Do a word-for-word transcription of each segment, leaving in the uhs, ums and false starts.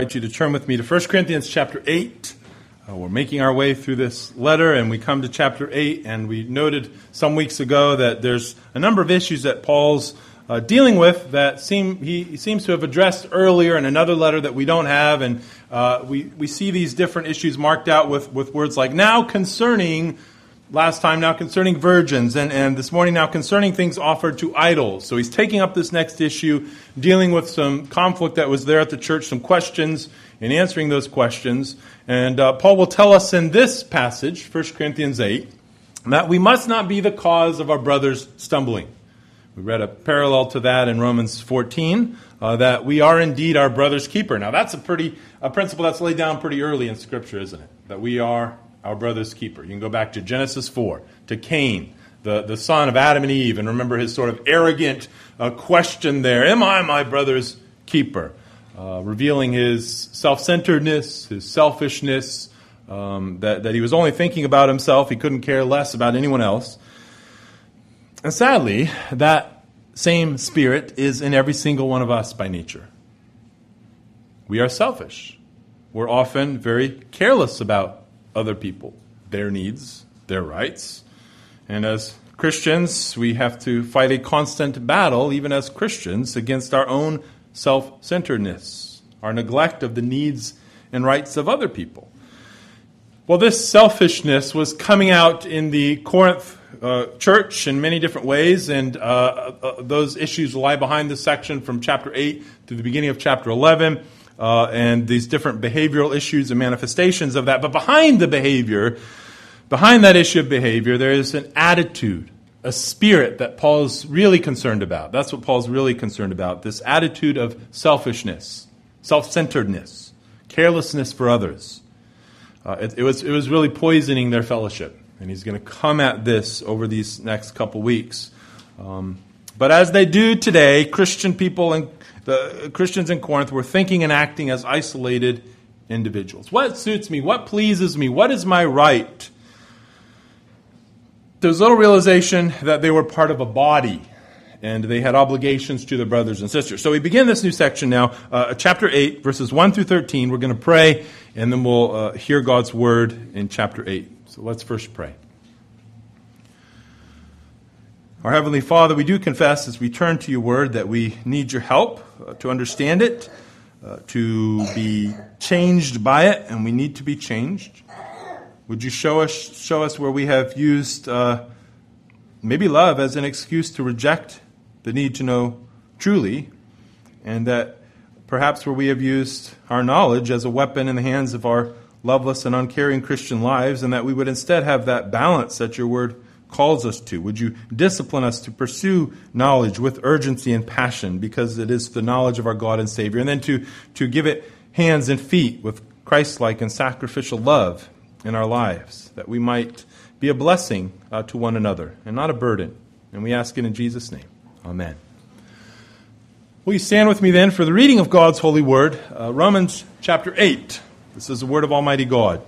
I invite you to turn with me to First Corinthians chapter eight. Uh, we're making our way through this letter, and we come to chapter eight, and we noted some weeks ago that there's a number of issues that Paul's uh, dealing with that seem he, he seems to have addressed earlier in another letter that we don't have, and uh, we, we see these different issues marked out with, with words like now concerning, last time now concerning virgins, and, and this morning now concerning things offered to idols. So he's taking up this next issue, dealing with some conflict that was there at the church, some questions, and answering those questions. And uh, Paul will tell us in this passage, First Corinthians eight, that we must not be the cause of our brothers stumbling. We read a parallel to that in Romans fourteen, uh, that we are indeed our brother's keeper. Now that's a pretty a principle that's laid down pretty early in Scripture, isn't it? That we are our brother's keeper. You can go back to Genesis four, to Cain, the, the son of Adam and Eve, and remember his sort of arrogant uh, question there, am I my brother's keeper? Uh, revealing his self-centeredness, his selfishness, um, that, that he was only thinking about himself, he couldn't care less about anyone else. And sadly, that same spirit is in every single one of us by nature. We are selfish. We're often very careless about other people, their needs, their rights. And as Christians, we have to fight a constant battle, even as Christians, against our own self-centeredness, our neglect of the needs and rights of other people. Well, this selfishness was coming out in the Corinth uh, church in many different ways, and uh, uh, those issues lie behind this section from chapter eight to the beginning of chapter eleven. Uh, and these different behavioral issues and manifestations of that. But behind the behavior, behind that issue of behavior, there is an attitude, a spirit that Paul's really concerned about. That's what Paul's really concerned about, this attitude of selfishness, self-centeredness, carelessness for others. Uh, it, it was, it was really poisoning their fellowship. And he's going to come at this over these next couple weeks. Um, but as they do today, Christian people and the Christians in Corinth were thinking and acting as isolated individuals. What suits me? What pleases me? What is my right? There's little realization that they were part of a body and they had obligations to their brothers and sisters. So we begin this new section now, uh, chapter eight, verses one through thirteen. We're going to pray and then we'll uh, hear God's word in chapter eight. So let's first pray. Our Heavenly Father, we do confess as we turn to your word that we need your help uh, to understand it, uh, to be changed by it, and we need to be changed. Would you show us show us where we have used uh, maybe love as an excuse to reject the need to know truly, and that perhaps where we have used our knowledge as a weapon in the hands of our loveless and uncaring Christian lives, and that we would instead have that balance that your word calls us to. Would you discipline us to pursue knowledge with urgency and passion, because it is the knowledge of our God and Savior, and then to, to give it hands and feet with Christ-like and sacrificial love in our lives, that we might be a blessing uh, to one another and not a burden. And we ask it in Jesus' name. Amen. Will you stand with me then for the reading of God's holy word, uh, Romans chapter eight. This is the word of Almighty God.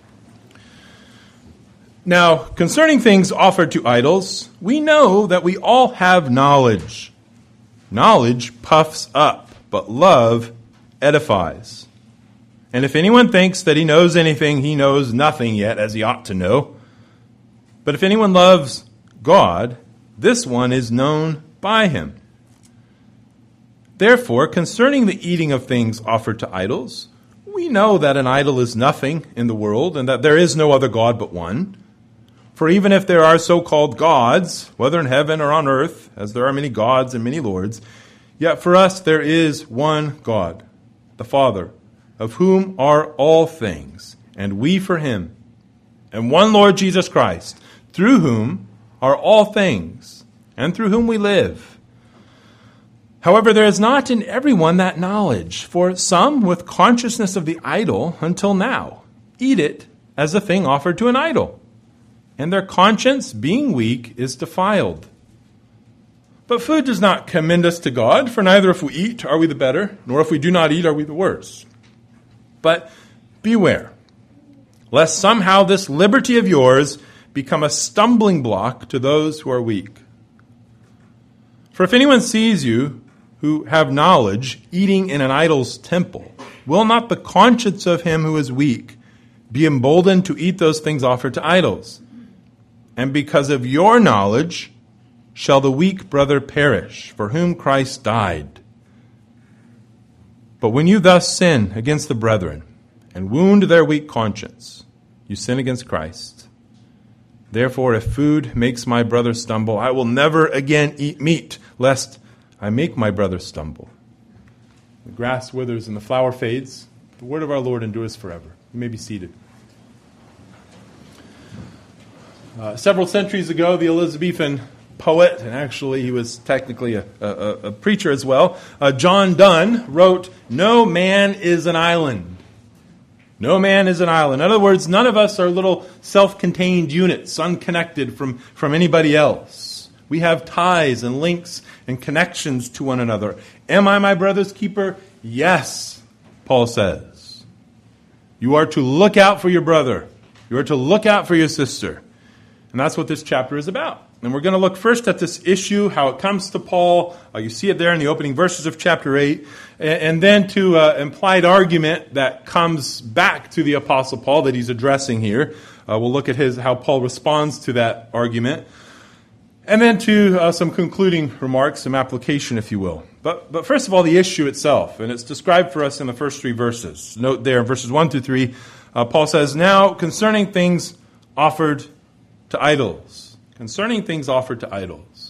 Now, concerning things offered to idols, we know that we all have knowledge. Knowledge puffs up, but love edifies. And if anyone thinks that he knows anything, he knows nothing yet, as he ought to know. But if anyone loves God, this one is known by him. Therefore, concerning the eating of things offered to idols, we know that an idol is nothing in the world, and that there is no other God but one. For even if there are so-called gods, whether in heaven or on earth, as there are many gods and many lords, yet for us there is one God, the Father, of whom are all things, and we for him, and one Lord Jesus Christ, through whom are all things, and through whom we live. However, there is not in everyone that knowledge, for some with consciousness of the idol until now eat it as a thing offered to an idol, and their conscience, being weak, is defiled. But food does not commend us to God, for neither if we eat are we the better, nor if we do not eat are we the worse. But beware, lest somehow this liberty of yours become a stumbling block to those who are weak. For if anyone sees you who have knowledge eating in an idol's temple, will not the conscience of him who is weak be emboldened to eat those things offered to idols? And because of your knowledge shall the weak brother perish, for whom Christ died. But when you thus sin against the brethren and wound their weak conscience, you sin against Christ. Therefore, if food makes my brother stumble, I will never again eat meat, lest I make my brother stumble. The grass withers and the flower fades. The word of our Lord endures forever. You may be seated. Uh, several centuries ago, the Elizabethan poet, and actually he was technically a, a, a preacher as well, uh, John Donne wrote, "No man is an island." No man is an island. In other words, none of us are little self-contained units, unconnected from, from anybody else. We have ties and links and connections to one another. Am I my brother's keeper? Yes, Paul says. You are to look out for your brother. You are to look out for your sister. And that's what this chapter is about. And we're going to look first at this issue, how it comes to Paul. Uh, you see it there in the opening verses of chapter eight. And, and then to uh, implied argument that comes back to the Apostle Paul that he's addressing here. Uh, we'll look at his how Paul responds to that argument. And then to uh, some concluding remarks, some application, if you will. But, but first of all, the issue itself. And it's described for us in the first three verses. Note there in verses one through three, uh, Paul says, "Now concerning things offered to idols." Concerning things offered to idols.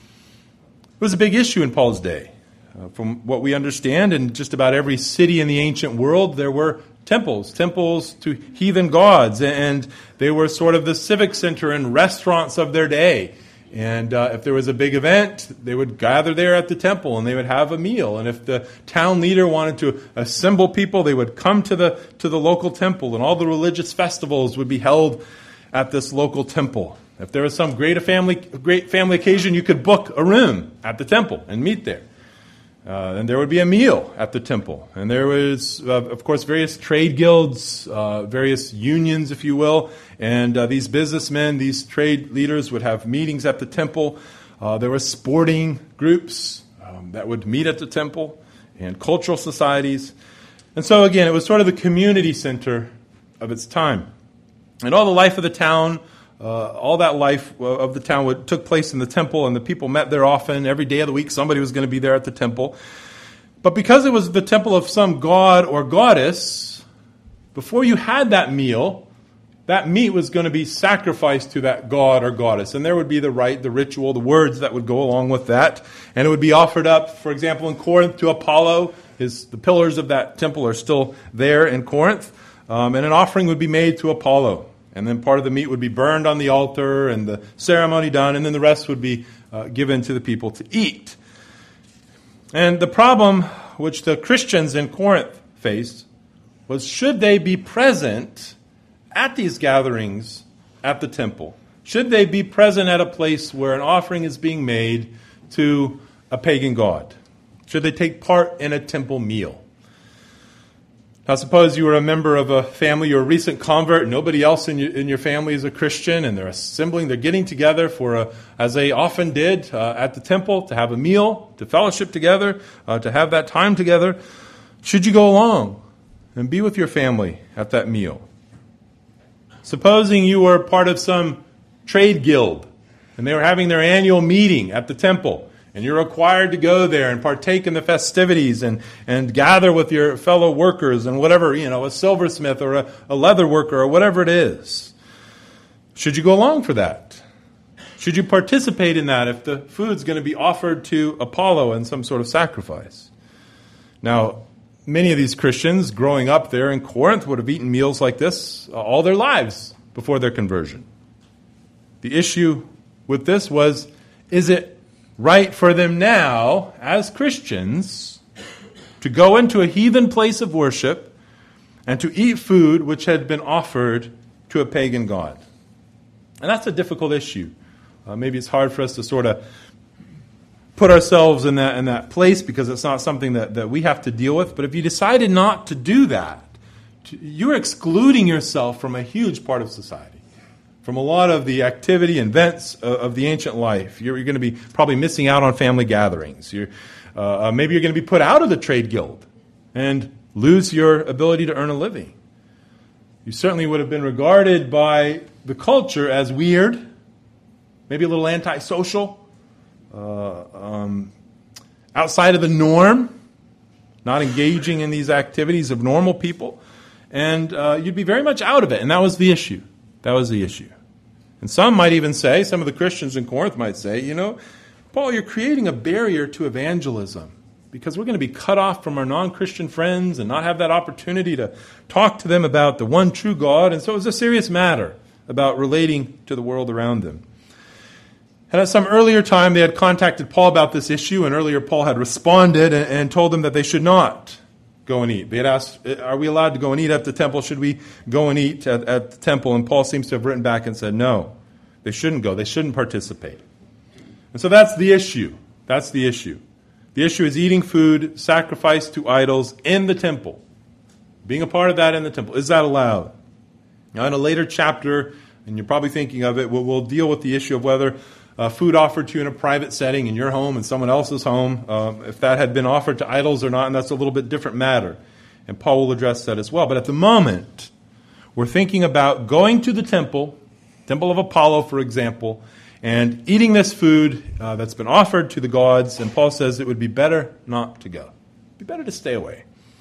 It was a big issue in Paul's day. Uh, from what we understand, in just about every city in the ancient world, there were temples, temples to heathen gods, and they were sort of the civic center and restaurants of their day. And uh, if there was a big event, they would gather there at the temple and they would have a meal. And if the town leader wanted to assemble people, they would come to the to the local temple, and all the religious festivals would be held at this local temple. If there was some great family, great family occasion, you could book a room at the temple and meet there. Uh, and there would be a meal at the temple. And there was, uh, of course, various trade guilds, uh, various unions, if you will. And uh, these businessmen, these trade leaders would have meetings at the temple. Uh, there were sporting groups um, that would meet at the temple, and cultural societies. And so, again, it was sort of the community center of its time. And all the life of the town, Uh, all that life of the town would, took place in the temple, and the people met there often. Every day of the week, somebody was going to be there at the temple. But because it was the temple of some god or goddess, before you had that meal, that meat was going to be sacrificed to that god or goddess. And there would be the rite, the ritual, the words that would go along with that. And it would be offered up, for example, in Corinth to Apollo. His, the pillars of that temple are still there in Corinth. Um, and an offering would be made to Apollo. And then part of the meat would be burned on the altar and the ceremony done, and then the rest would be uh, given to the people to eat. And the problem which the Christians in Corinth faced was, should they be present at these gatherings at the temple? Should they be present at a place where an offering is being made to a pagan god? Should they take part in a temple meal? Now, suppose you were a member of a family, you're a recent convert, nobody else in your, in your family is a Christian, and they're assembling, they're getting together for, a, as they often did uh, at the temple, to have a meal, to fellowship together, uh, to have that time together. Should you go along and be with your family at that meal? Supposing you were part of some trade guild, and they were having their annual meeting at the temple, and you're required to go there and partake in the festivities and, and gather with your fellow workers and whatever, you know, a silversmith or a, a leather worker or whatever it is. Should you go along for that? Should you participate in that if the food's going to be offered to Apollo in some sort of sacrifice? Now, many of these Christians growing up there in Corinth would have eaten meals like this all their lives before their conversion. The issue with this was, is it right for them now, as Christians, to go into a heathen place of worship and to eat food which had been offered to a pagan god? And that's a difficult issue. Uh, maybe it's hard for us to sort of put ourselves in that in that place because it's not something that, that we have to deal with. But if you decided not to do that, to, you're excluding yourself from a huge part of society, from a lot of the activity and events of, of the ancient life. You're, you're going to be probably missing out on family gatherings. You're, uh, maybe you're going to be put out of the trade guild. And lose your ability to earn a living. You certainly would have been regarded by the culture as weird, maybe a little antisocial, uh, um, outside of the norm, not engaging in these activities of normal people. And uh, you'd be very much out of it. And that was the issue. That was the issue. And some might even say, some of the Christians in Corinth might say, you know, Paul, you're creating a barrier to evangelism because we're going to be cut off from our non-Christian friends and not have that opportunity to talk to them about the one true God. And so it was a serious matter about relating to the world around them. And at some earlier time, they had contacted Paul about this issue, and earlier Paul had responded and, and told them that they should not go and eat. They had asked, are we allowed to go and eat at the temple? Should we go and eat at, at the temple? And Paul seems to have written back and said, no, they shouldn't go. They shouldn't participate. And so that's the issue. That's the issue. The issue is eating food sacrificed to idols in the temple. Being a part of that in the temple. Is that allowed? Now, in a later chapter, and you're probably thinking of it, we'll, we'll deal with the issue of whether uh, food offered to you in a private setting in your home and someone else's home, um, if that had been offered to idols or not, and that's a little bit different matter. And Paul will address that as well. But at the moment, we're thinking about going to the temple, Temple of Apollo, for example, and eating this food uh, that's been offered to the gods. And Paul says it would be better not to go. It would be better to stay away.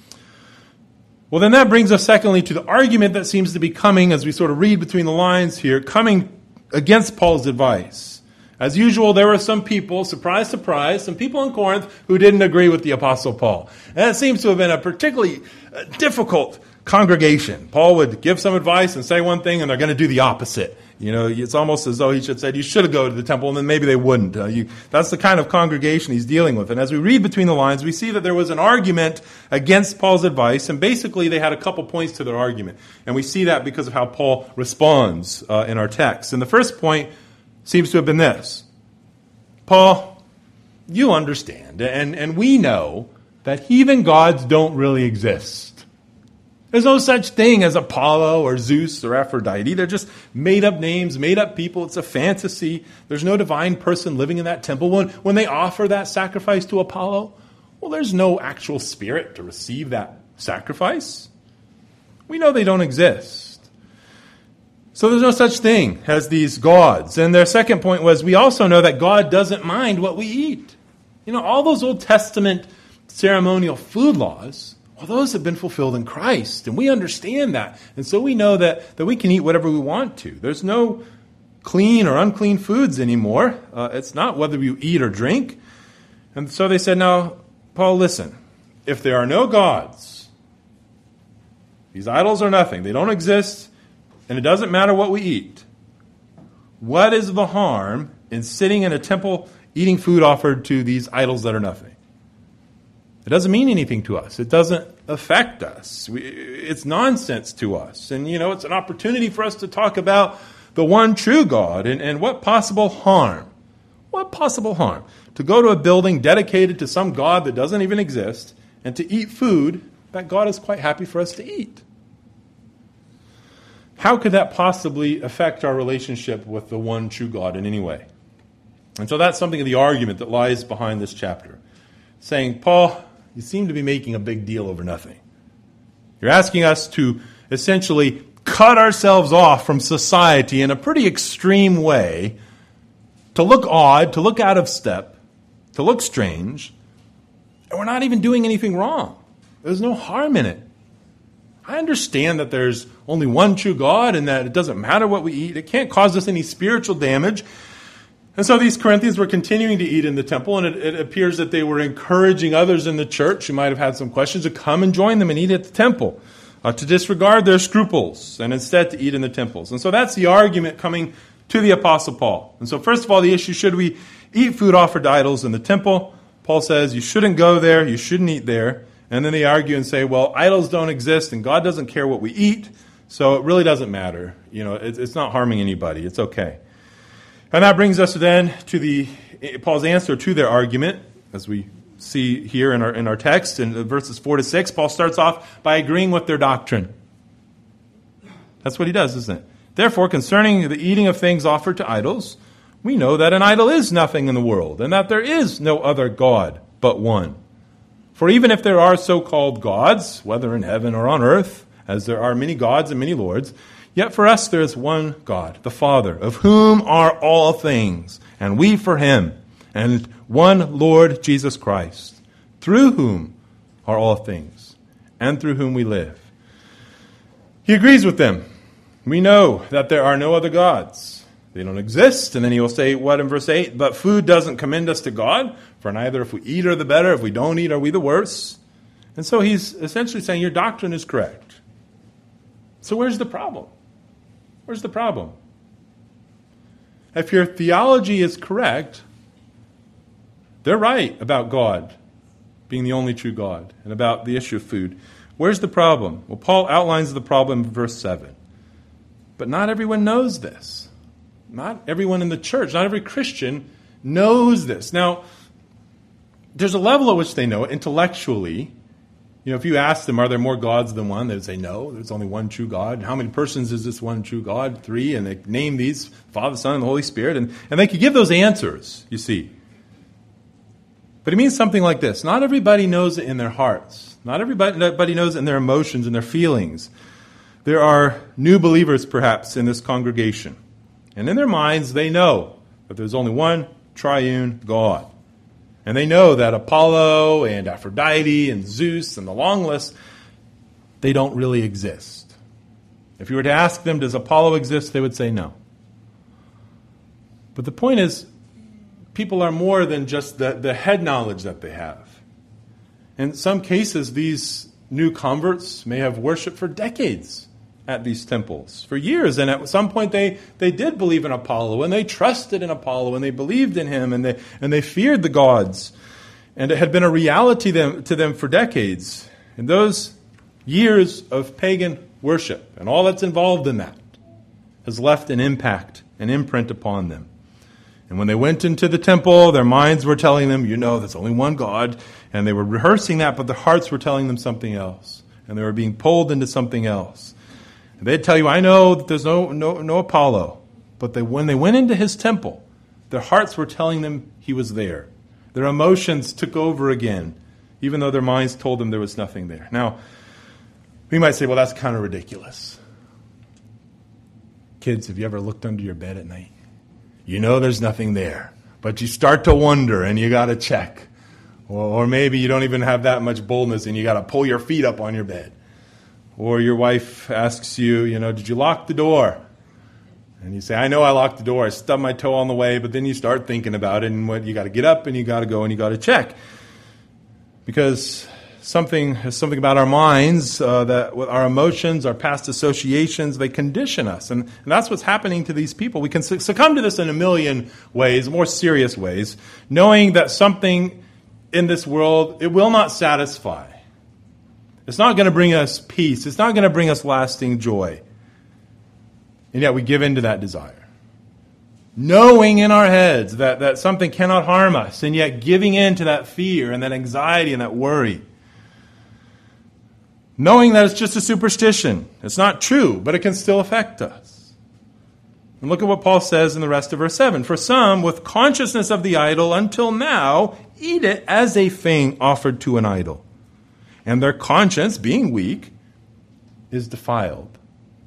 Well, then that brings us, secondly, to the argument that seems to be coming, as we sort of read between the lines here, coming against Paul's advice. As usual, there were some people, surprise, surprise, some people in Corinth who didn't agree with the Apostle Paul. And it seems to have been a particularly difficult congregation. Paul would give some advice and say one thing, and they're going to do the opposite. You know, it's almost as though he should say, you should go to the temple, and then maybe they wouldn't. Uh, you, that's the kind of congregation he's dealing with. And as we read between the lines, we see that there was an argument against Paul's advice, and basically they had a couple points to their argument. And we see that because of how Paul responds uh, in our text. And the first point seems to have been this. Paul, you understand, and, and we know that heathen gods don't really exist. There's no such thing as Apollo or Zeus or Aphrodite. They're just made-up names, made-up people. It's a fantasy. There's no divine person living in that temple. When, when they offer that sacrifice to Apollo, well, there's no actual spirit to receive that sacrifice. We know they don't exist. So there's no such thing as these gods. And their second point was, we also know that God doesn't mind what we eat. You know, all those Old Testament ceremonial food laws, well, those have been fulfilled in Christ. And we understand that. And so we know that, that we can eat whatever we want to. There's no clean or unclean foods anymore. Uh, it's not whether you eat or drink. And so they said, now, Paul, listen, if there are no gods, these idols are nothing. They don't exist. And it doesn't matter what we eat. What is the harm in sitting in a temple eating food offered to these idols that are nothing? It doesn't mean anything to us. It doesn't affect us. We, it's nonsense to us. And, you know, it's an opportunity for us to talk about the one true God and, and what possible harm, what possible harm to go to a building dedicated to some God that doesn't even exist and to eat food that God is quite happy for us to eat. How could that possibly affect our relationship with the one true God in any way? And so that's something of the argument that lies behind this chapter. Saying, Paul, you seem to be making a big deal over nothing. You're asking us to essentially cut ourselves off from society in a pretty extreme way, to look odd, to look out of step, to look strange, and we're not even doing anything wrong. There's no harm in it. I understand that there's only one true God and that it doesn't matter what we eat. It can't cause us any spiritual damage. And so these Corinthians were continuing to eat in the temple, and it, it appears that they were encouraging others in the church who might have had some questions to come and join them and eat at the temple, uh, to disregard their scruples and instead to eat in the temples. And so that's the argument coming to the Apostle Paul. And so first of all, the issue, should we eat food offered to idols in the temple? Paul says you shouldn't go there, you shouldn't eat there. And then they argue and say, well, idols don't exist and God doesn't care what we eat, so it really doesn't matter. You know, it's, it's not harming anybody. It's okay. And that brings us then to the Paul's answer to their argument, as we see here in our in our text in verses four to six. Paul starts off by agreeing with their doctrine. That's what he does, isn't it? Therefore, concerning the eating of things offered to idols, we know that an idol is nothing in the world, and that there is no other God but one. For even if there are so-called gods, whether in heaven or on earth, as there are many gods and many lords, yet for us there is one God, the Father, of whom are all things, and we for him, and one Lord Jesus Christ, through whom are all things, and through whom we live. He agrees with them. We know that there are no other gods. They don't exist. And then he will say, what in verse eight? But food doesn't commend us to God, for neither if we eat are the better, if we don't eat are we the worse. And so he's essentially saying your doctrine is correct. So where's the problem? Where's the problem? If your theology is correct, they're right about God being the only true God and about the issue of food. Where's the problem? Well, Paul outlines the problem in verse seven. But not everyone knows this. Not everyone in the church, not every Christian knows this. Now, there's a level at which they know it intellectually. You know, if you ask them, are there more gods than one? They would say, no, there's only one true God. How many persons is this one true God? Three. And they name these, Father, Son, and the Holy Spirit. And, and they could give those answers, you see. But it means something like this. Not everybody knows it in their hearts. Not everybody, everybody knows it in their emotions and their feelings. There are new believers, perhaps, in this congregation. And in their minds, they know that there's only one triune God. And they know that Apollo and Aphrodite and Zeus and the long list, they don't really exist. If you were to ask them, does Apollo exist, they would say no. But the point is, people are more than just the, the head knowledge that they have. In some cases, these new converts may have worshiped for decades at these temples, for years. And at some point they, they did believe in Apollo, and they trusted in Apollo, and they believed in him, and they, and they feared the gods. And it had been a reality them, to them for decades. And those years of pagan worship, and all that's involved in that, has left an impact, an imprint upon them. And when they went into the temple, their minds were telling them, you know, there's only one God. And they were rehearsing that, but their hearts were telling them something else. And they were being pulled into something else. And they'd tell you, I know that there's no, no, no Apollo. But they, when they went into his temple, their hearts were telling them he was there. Their emotions took over again, even though their minds told them there was nothing there. Now, we might say, well, that's kind of ridiculous. Kids, have you ever looked under your bed at night? You know there's nothing there, but you start to wonder and you got to check. Or, or maybe you don't even have that much boldness and you got to pull your feet up on your bed. Or your wife asks you, you know, did you lock the door? And you say, I know I locked the door. I stubbed my toe on the way, but then you start thinking about it and what you got to get up and you got to go and you got to check. Because something something about our minds, uh, that our emotions, our past associations, they condition us. And, and that's what's happening to these people. We can succumb to this in a million ways, more serious ways, knowing that something in this world, it will not satisfy. It's not going to bring us peace. It's not going to bring us lasting joy. And yet we give in to that desire. Knowing in our heads that, that something cannot harm us, and yet giving in to that fear and that anxiety and that worry. Knowing that it's just a superstition. It's not true, but it can still affect us. And look at what Paul says in the rest of verse seven. For some, with consciousness of the idol until now, eat it as a thing offered to an idol. And their conscience, being weak, is defiled.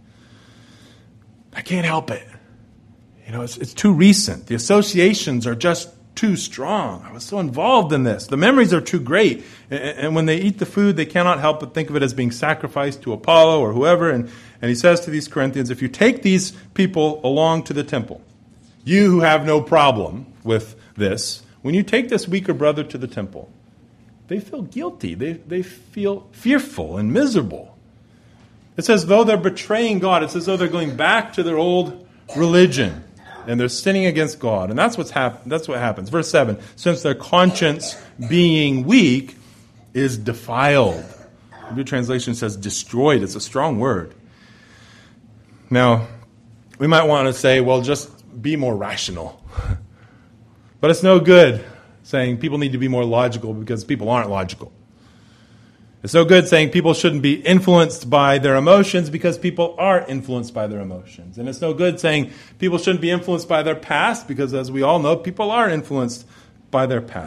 I can't help it. You know, it's, it's too recent. The associations are just too strong. I was so involved in this. The memories are too great. And, and when they eat the food, they cannot help but think of it as being sacrificed to Apollo or whoever. And, and he says to these Corinthians, if you take these people along to the temple, you who have no problem with this, when you take this weaker brother to the temple, they feel guilty. They, they feel fearful and miserable. It's as though they're betraying God. It's as though they're going back to their old religion. And they're sinning against God. And that's what's hap- That's what happens. Verse seven, since their conscience being weak is defiled. The New Translation says destroyed. It's a strong word. Now, we might want to say, well, just be more rational. But it's no good saying people need to be more logical because people aren't logical. It's no good saying people shouldn't be influenced by their emotions because people are influenced by their emotions. And it's no good saying people shouldn't be influenced by their past because, as we all know, people are influenced by their past.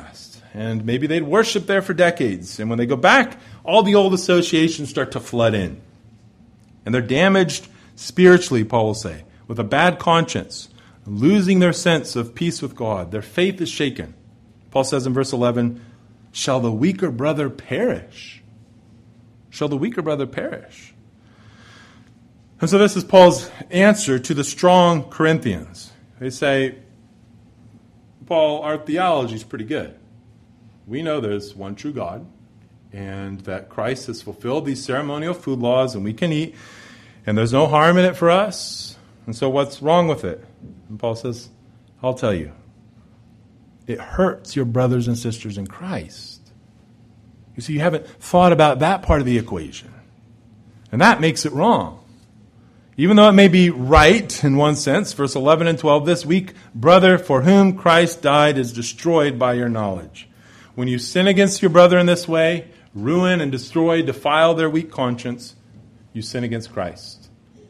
and maybe they'd worship there for decades. And when they go back, all the old associations start to flood in. And they're damaged spiritually, Paul will say, with a bad conscience, losing their sense of peace with God. Their faith is shaken. Paul says in verse eleven, shall the weaker brother perish? Shall the weaker brother perish? And so this is Paul's answer to the strong Corinthians. They say, Paul, our theology is pretty good. We know there's one true God, and that Christ has fulfilled these ceremonial food laws, and we can eat, and there's no harm in it for us. And so what's wrong with it? And Paul says, I'll tell you. It hurts your brothers and sisters in Christ. You see, you haven't thought about that part of the equation. And that makes it wrong. Even though it may be right in one sense, verse eleven and twelve, this weak brother for whom Christ died is destroyed by your knowledge. When you sin against your brother in this way, ruin and destroy, defile their weak conscience, you sin against Christ.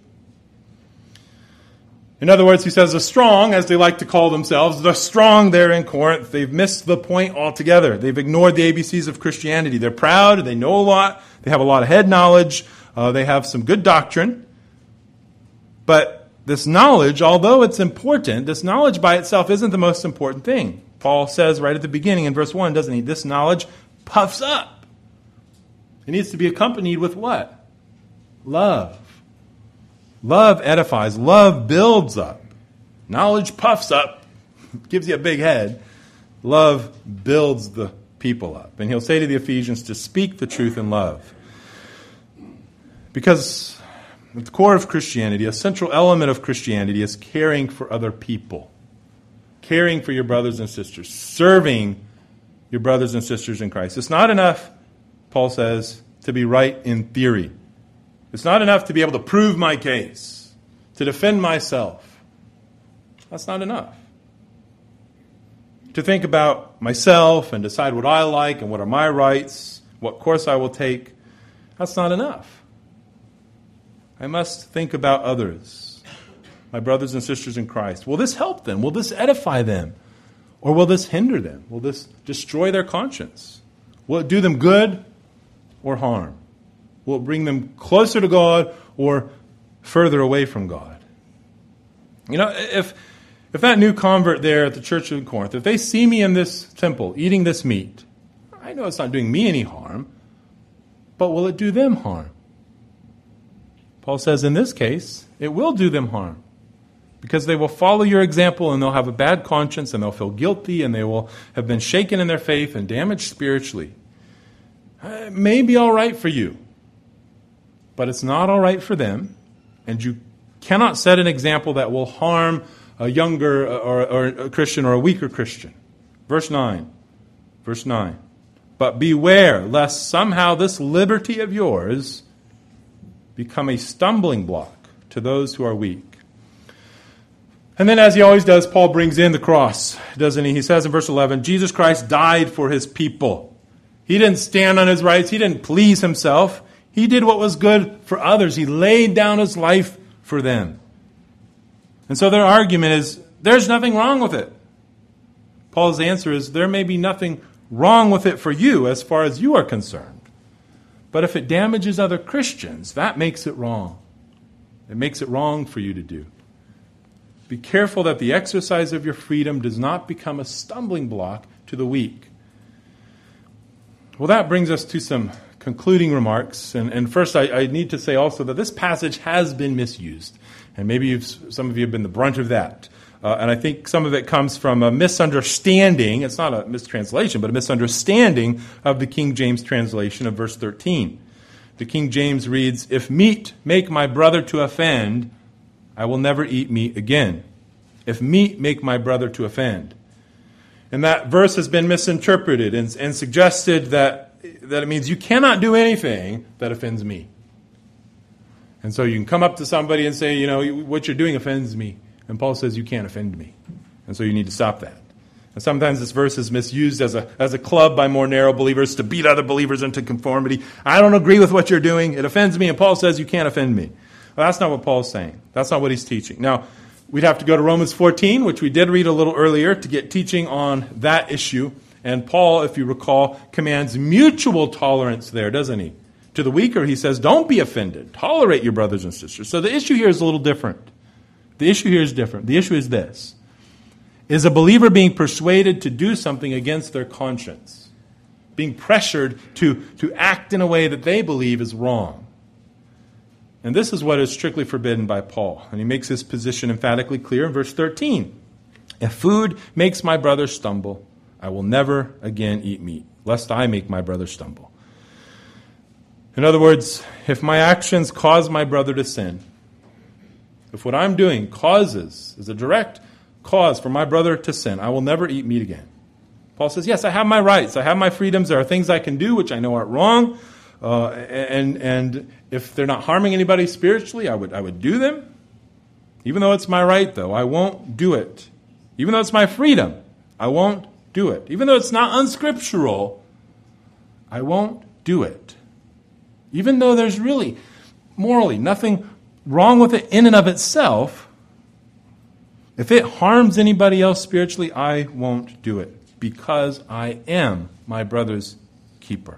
In other words, he says the strong, as they like to call themselves, the strong there in Corinth, they've missed the point altogether. They've ignored the A B Cs of Christianity. They're proud, they know a lot, they have a lot of head knowledge, uh, they have some good doctrine. But this knowledge, although it's important, this knowledge by itself isn't the most important thing. Paul says right at the beginning in verse one, doesn't he? This knowledge puffs up. It needs to be accompanied with what? Love. Love edifies. Love builds up. Knowledge puffs up, gives you a big head. Love builds the people up. And he'll say to the Ephesians to speak the truth in love. Because at the core of Christianity, a central element of Christianity is caring for other people. Caring for your brothers and sisters. Serving your brothers and sisters in Christ. It's not enough, Paul says, to be right in theory. It's not enough to be able to prove my case, to defend myself. That's not enough. To think about myself and decide what I like and what are my rights, what course I will take, that's not enough. I must think about others, my brothers and sisters in Christ. Will this help them? Will this edify them? Or will this hinder them? Will this destroy their conscience? Will it do them good or harm? Will it bring them closer to God or further away from God? You know, if if that new convert there at the church of Corinth, if they see me in this temple eating this meat, I know it's not doing me any harm, but will it do them harm? Paul says in this case, it will do them harm because they will follow your example and they'll have a bad conscience and they'll feel guilty and they will have been shaken in their faith and damaged spiritually. It may be all right for you, but it's not all right for them, and you cannot set an example that will harm a younger or, or a Christian or a weaker Christian. Verse nine. Verse nine. But beware lest somehow this liberty of yours become a stumbling block to those who are weak. And then, as he always does, Paul brings in the cross, doesn't he? He says in verse eleven, Jesus Christ died for his people. He didn't stand on his rights. He didn't please himself. He did what was good for others. He laid down his life for them. And so their argument is, there's nothing wrong with it. Paul's answer is, there may be nothing wrong with it for you as far as you are concerned. But if it damages other Christians, that makes it wrong. It makes it wrong for you to do. Be careful that the exercise of your freedom does not become a stumbling block to the weak. Well, that brings us to some concluding remarks. And, and first, I, I need to say also that this passage has been misused. And maybe you've, some of you have been the brunt of that. Uh, and I think some of it comes from a misunderstanding. It's not a mistranslation, but a misunderstanding of the King James translation of verse thirteen. The King James reads, if meat make my brother to offend, I will never eat meat again. If meat make my brother to offend. And that verse has been misinterpreted and, and suggested that, that it means you cannot do anything that offends me. And so you can come up to somebody and say, you know, what you're doing offends me. And Paul says, you can't offend me. And so you need to stop that. And sometimes this verse is misused as a as a club by more narrow believers to beat other believers into conformity. I don't agree with what you're doing. It offends me. And Paul says, you can't offend me. Well, that's not what Paul's saying. That's not what he's teaching. Now, we'd have to go to Romans fourteen, which we did read a little earlier, to get teaching on that issue. And Paul, if you recall, commands mutual tolerance there, doesn't he? To the weaker, he says, don't be offended. Tolerate your brothers and sisters. So the issue here is a little different. The issue here is different. The issue is this. Is a believer being persuaded to do something against their conscience? Being pressured to, to act in a way that they believe is wrong. And this is what is strictly forbidden by Paul. And he makes his position emphatically clear in verse thirteen. If food makes my brother stumble, I will never again eat meat, lest I make my brother stumble. In other words, if my actions cause my brother to sin, if what I'm doing causes, is a direct cause for my brother to sin, I will never eat meat again. Paul says, yes, I have my rights, I have my freedoms, there are things I can do which I know aren't wrong, uh, and and if they're not harming anybody spiritually, I would I would do them. Even though it's my right, though, I won't do it. Even though it's my freedom, I won't do it. Even though it's not unscriptural, I won't do it. Even though there's really, morally, nothing wrong with it in and of itself, if it harms anybody else spiritually, I won't do it because I am my brother's keeper.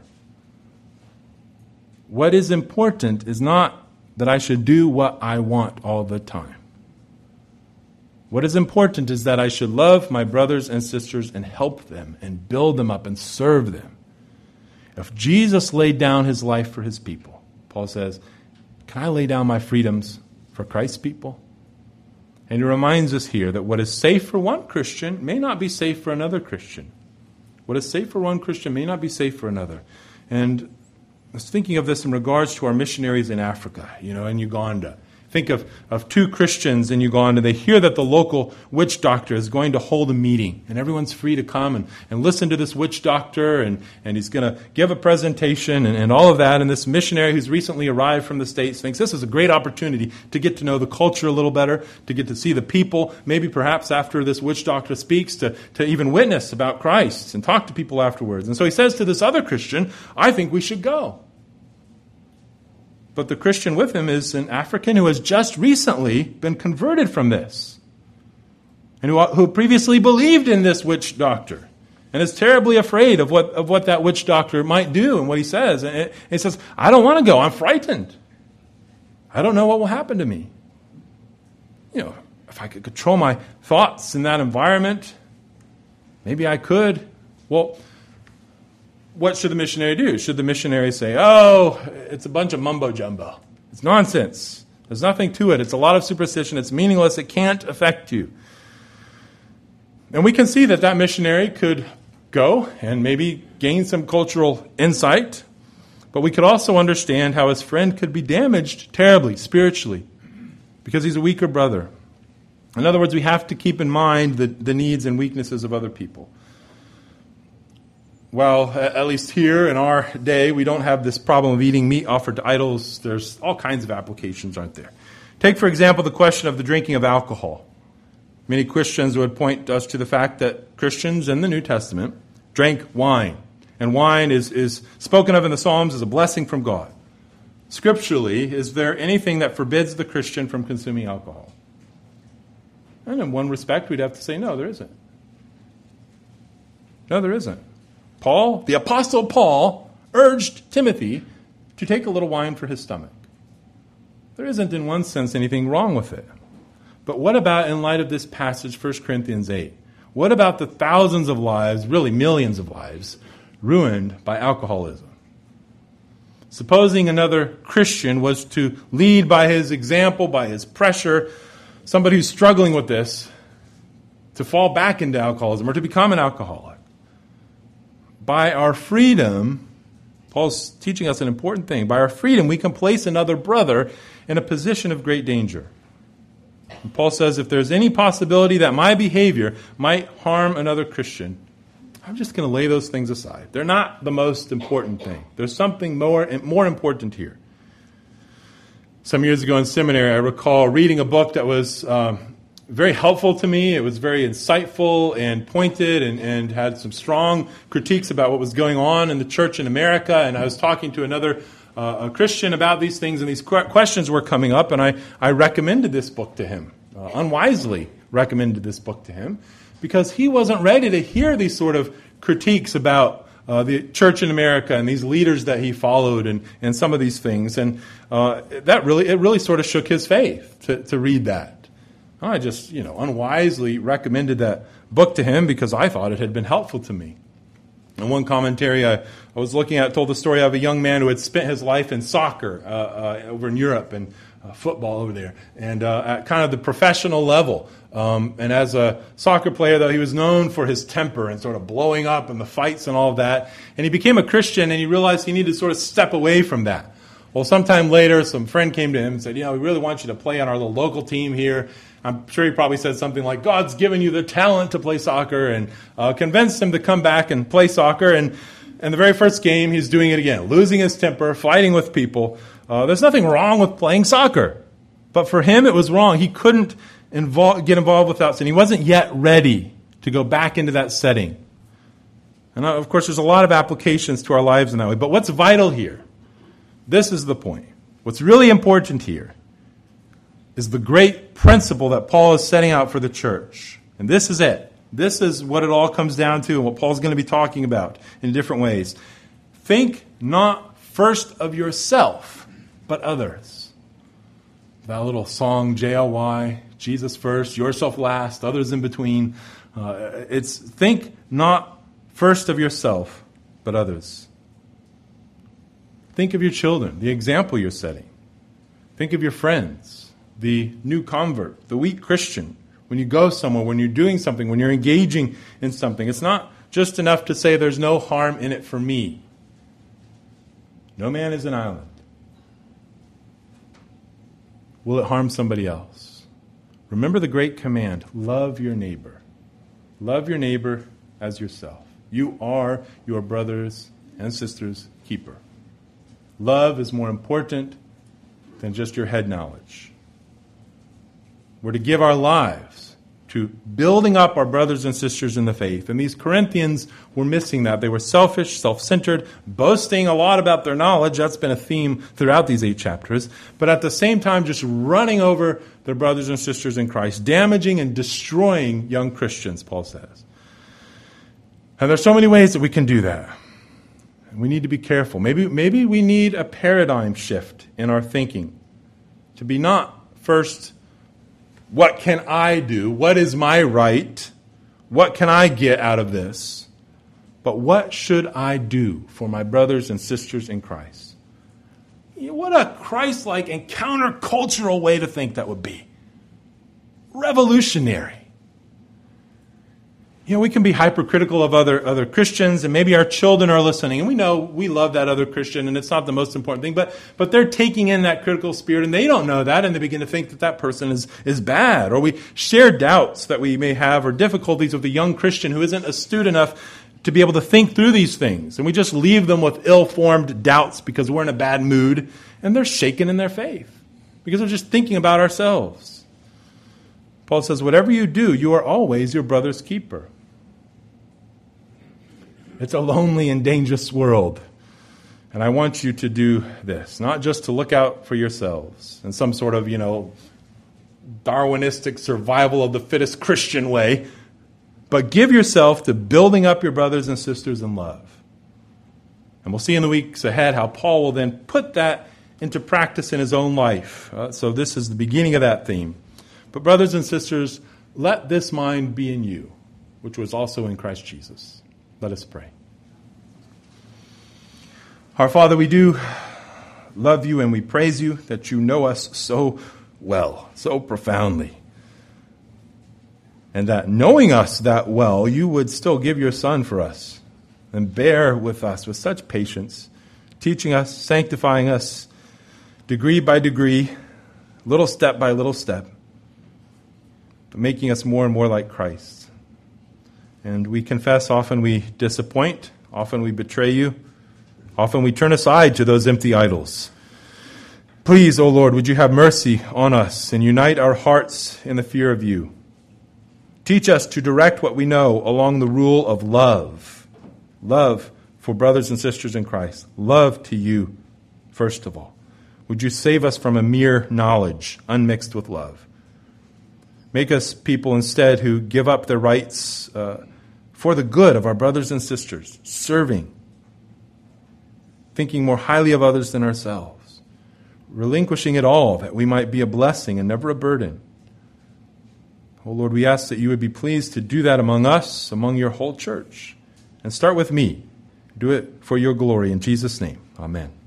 What is important is not that I should do what I want all the time. What is important is that I should love my brothers and sisters and help them and build them up and serve them. If Jesus laid down his life for his people, Paul says, can I lay down my freedoms for Christ's people? And he reminds us here that what is safe for one Christian may not be safe for another Christian. What is safe for one Christian may not be safe for another. And I was thinking of this in regards to our missionaries in Africa, you know, in Uganda. Think of, of two Christians in Uganda. They hear that the local witch doctor is going to hold a meeting, and everyone's free to come and, and listen to this witch doctor, and, and he's going to give a presentation and, and all of that. And this missionary who's recently arrived from the States thinks this is a great opportunity to get to know the culture a little better, to get to see the people, maybe perhaps after this witch doctor speaks, to, to even witness about Christ and talk to people afterwards. And so he says to this other Christian, I think we should go. But the Christian with him is an African who has just recently been converted from this, and who, who previously believed in this witch doctor, and is terribly afraid of what of what that witch doctor might do and what he says. And he says, I don't want to go. I'm frightened. I don't know what will happen to me. You know, if I could control my thoughts in that environment, maybe I could. Well, what should the missionary do? Should the missionary say, oh, it's a bunch of mumbo-jumbo. It's nonsense. There's nothing to it. It's a lot of superstition. It's meaningless. It can't affect you. And we can see that that missionary could go and maybe gain some cultural insight, but we could also understand how his friend could be damaged terribly, spiritually, because he's a weaker brother. In other words, we have to keep in mind the, the needs and weaknesses of other people. Well, at least here in our day, we don't have this problem of eating meat offered to idols. There's all kinds of applications, aren't there? Take, for example, the question of the drinking of alcohol. Many Christians would point us to the fact that Christians in the New Testament drank wine. And wine is, is spoken of in the Psalms as a blessing from God. Scripturally, is there anything that forbids the Christian from consuming alcohol? And in one respect, we'd have to say, no, there isn't. No, there isn't. Paul, the Apostle Paul, urged Timothy to take a little wine for his stomach. There isn't, in one sense, anything wrong with it. But what about, in light of this passage, First Corinthians eight? What about the thousands of lives, really millions of lives, ruined by alcoholism? Supposing another Christian was to lead by his example, by his pressure, somebody who's struggling with this, to fall back into alcoholism or to become an alcoholic. By our freedom, Paul's teaching us an important thing. By our freedom, we can place another brother in a position of great danger. And Paul says, if there's any possibility that my behavior might harm another Christian, I'm just going to lay those things aside. They're not the most important thing. There's something more, more important here. Some years ago in seminary, I recall reading a book that was um, very helpful to me. It was very insightful and pointed and, and had some strong critiques about what was going on in the church in America. And I was talking to another uh, a Christian about these things, and these questions were coming up, and I, I recommended this book to him, uh, unwisely recommended this book to him, because he wasn't ready to hear these sort of critiques about uh, the church in America and these leaders that he followed and, and some of these things. And uh, that really, it really sort of shook his faith to, to read that. I just, you know, unwisely recommended that book to him because I thought it had been helpful to me. And one commentary I, I was looking at told the story of a young man who had spent his life in soccer uh, uh, over in Europe and uh, football over there, and uh, at kind of the professional level. Um, and as a soccer player, though, he was known for his temper and sort of blowing up and the fights and all of that. And he became a Christian, and he realized he needed to sort of step away from that. Well, sometime later, some friend came to him and said, you know, we really want you to play on our little local team here. I'm sure he probably said something like, God's given you the talent to play soccer, and uh, convinced him to come back and play soccer. And in the very first game, he's doing it again, losing his temper, fighting with people. Uh, there's nothing wrong with playing soccer. But for him, it was wrong. He couldn't involve, get involved without sin. He wasn't yet ready to go back into that setting. And uh, of course, there's a lot of applications to our lives in that way. But what's vital here, this is the point. What's really important here is the great principle that Paul is setting out for the church. And this is it. This is what it all comes down to and what Paul's going to be talking about in different ways. Think not first of yourself, but others. That little song, J L Y, Jesus first, yourself last, others in between. Uh, it's think not first of yourself, but others. Think of your children, the example you're setting. Think of your friends, the new convert, the weak Christian. When you go somewhere, when you're doing something, when you're engaging in something, it's not just enough to say there's no harm in it for me. No man is an island. Will it harm somebody else? Remember the great command, love your neighbor. Love your neighbor as yourself. You are your brother's and sister's keeper. Love is more important than just your head knowledge. We're to give our lives to building up our brothers and sisters in the faith. And these Corinthians were missing that. They were selfish, self-centered, boasting a lot about their knowledge. That's been a theme throughout these eight chapters. But at the same time, just running over their brothers and sisters in Christ, damaging and destroying young Christians, Paul says. And there's so many ways that we can do that. And we need to be careful. Maybe, maybe we need a paradigm shift in our thinking. To be not first, what can I do? What is my right? What can I get out of this? But what should I do for my brothers and sisters in Christ? You know, what a Christ-like and countercultural way to think that would be. Revolutionary. You know, we can be hypercritical of other, other Christians, and maybe our children are listening, and we know we love that other Christian, and it's not the most important thing, but but they're taking in that critical spirit, and they don't know that, and they begin to think that that person is, is bad. Or we share doubts that we may have, or difficulties with a young Christian who isn't astute enough to be able to think through these things, and we just leave them with ill-formed doubts because we're in a bad mood, and they're shaken in their faith because they're just thinking about ourselves. Paul says, whatever you do, you are always your brother's keeper. It's a lonely and dangerous world. And I want you to do this, not just to look out for yourselves in some sort of, you know, Darwinistic survival of the fittest Christian way, but give yourself to building up your brothers and sisters in love. And we'll see in the weeks ahead how Paul will then put that into practice in his own life. Uh, so this is the beginning of that theme. But brothers and sisters, let this mind be in you, which was also in Christ Jesus. Let us pray. Our Father, we do love you and we praise you that you know us so well, so profoundly. And that knowing us that well, you would still give your Son for us and bear with us with such patience, teaching us, sanctifying us degree by degree, little step by little step, but making us more and more like Christ. And we confess often we disappoint, often we betray you, often we turn aside to those empty idols. Please, O Lord, would you have mercy on us and unite our hearts in the fear of you. Teach us to direct what we know along the rule of love. Love for brothers and sisters in Christ. Love to you, first of all. Would you save us from a mere knowledge unmixed with love? Make us people instead who give up their rights uh, for the good of our brothers and sisters, serving, thinking more highly of others than ourselves, relinquishing it all that we might be a blessing and never a burden. Oh Lord, we ask that you would be pleased to do that among us, among your whole church. And start with me. Do it for your glory. In Jesus' name, amen.